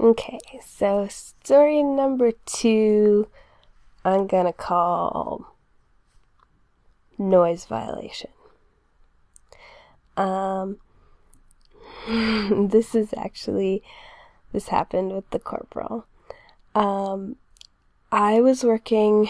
Okay, so story number 2, I'm gonna call noise violation. Um, this happened with the corporal. I was working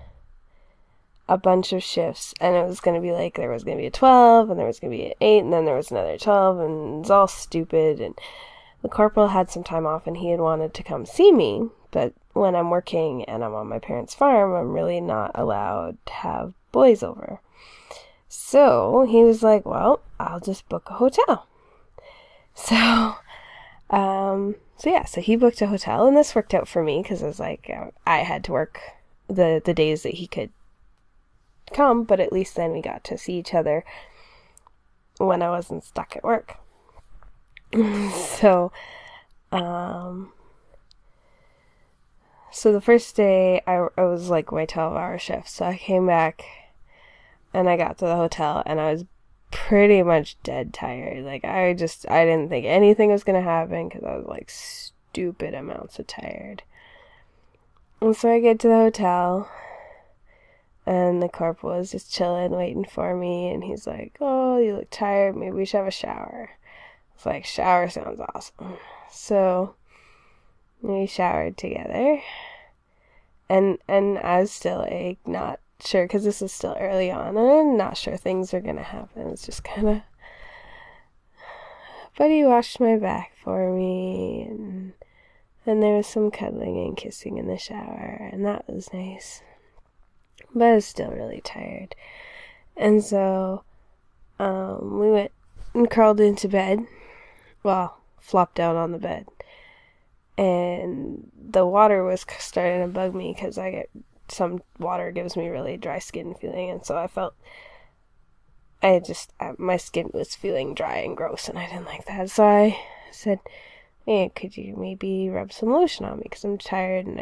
a bunch of shifts, and it was gonna be like, there was gonna be a 12, and there was gonna be an 8, and then there was another 12, and it's all stupid, and the corporal had some time off, and he had wanted to come see me, but when I'm working and I'm on my parents' farm, I'm really not allowed to have boys over. So he was like, well, I'll just book a hotel. So he booked a hotel, and this worked out for me because I was like, I had to work the days that he could come, but at least then we got to see each other when I wasn't stuck at work. So the first day I was like my 12-hour shift, so I came back and I got to the hotel and I was pretty much dead tired. Like I didn't think anything was gonna happen because I was like stupid amounts of tired. And so I get to the hotel and the corporal was just chilling, waiting for me, and he's like, oh, you look tired, maybe we should have a shower. It's like, shower sounds awesome. So we showered together, and I was still like not sure because this is still early on, and I'm not sure things are gonna happen. It's just kind of. But he washed my back for me, and there was some cuddling and kissing in the shower, and that was nice. But I was still really tired, and so we went and crawled into bed. Well, flopped down on the bed. And the water was starting to bug me because some water gives me really dry skin feeling. And so I felt, my skin was feeling dry and gross and I didn't like that. So I said, hey, could you maybe rub some lotion on me? Because I'm tired and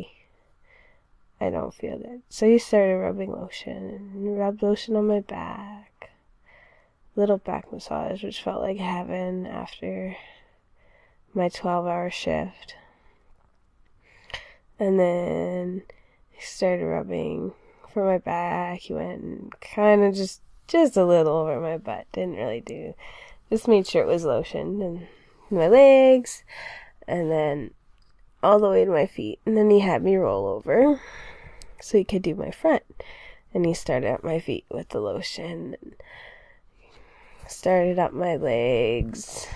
I don't feel good. So he started rubbing lotion and rubbed lotion on my back. Little back massage, which felt like heaven after my 12-hour shift. And then he started rubbing for my back. He went and kind of just a little over my butt. Didn't really do. Just made sure it was lotion. And my legs. And then all the way to my feet. And then he had me roll over so he could do my front. And he started at my feet with the lotion. And started up my legs,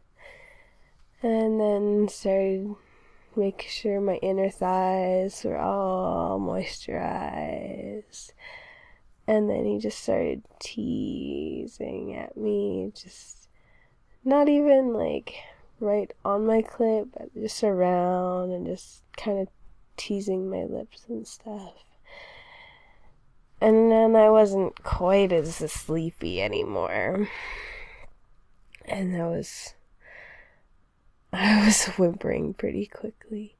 and then started making sure my inner thighs were all moisturized. And then he just started teasing at me, just not even like right on my clit, but just around, and just kind of teasing my lips and stuff. And then I wasn't quite as sleepy anymore. And I was whimpering pretty quickly.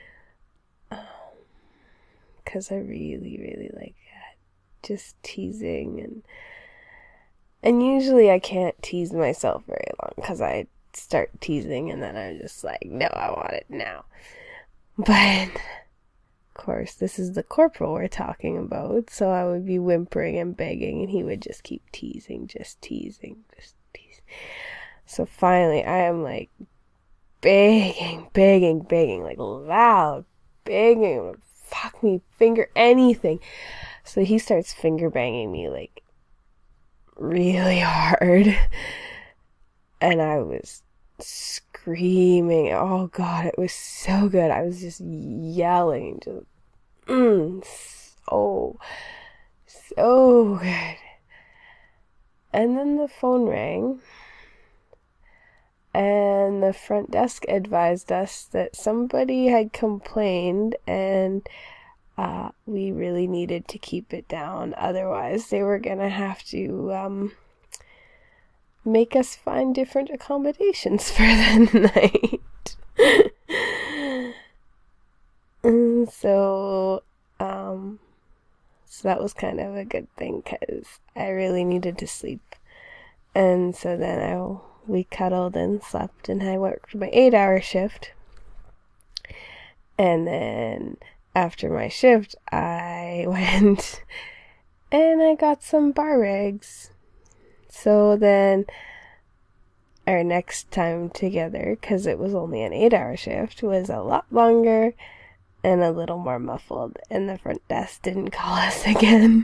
Because I really, really like that. Just teasing. And usually I can't tease myself very long because I start teasing and then I'm just like, no, I want it now. But course, this is the corporal we're talking about, so I would be whimpering and begging, and he would just keep teasing, just teasing. So finally, I am like begging, like loud, begging, fuck me, finger anything. So he starts finger banging me like really hard, and I was screaming. Oh god, it was so good. I was just yelling, just so good. And then the phone rang, and the front desk advised us that somebody had complained, and we really needed to keep it down, otherwise they were gonna have to make us find different accommodations for the night. And so that was kind of a good thing because I really needed to sleep. And so then we cuddled and slept, and I worked my 8-hour shift. And then after my shift, I went and I got some bar rags. So then our next time together, because it was only an 8-hour shift, was a lot longer and a little more muffled, and the front desk didn't call us again.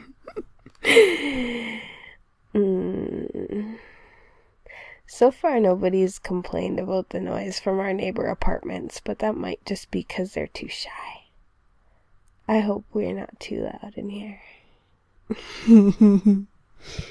So far, nobody's complained about the noise from our neighbor apartments, but that might just be because they're too shy. I hope we're not too loud in here.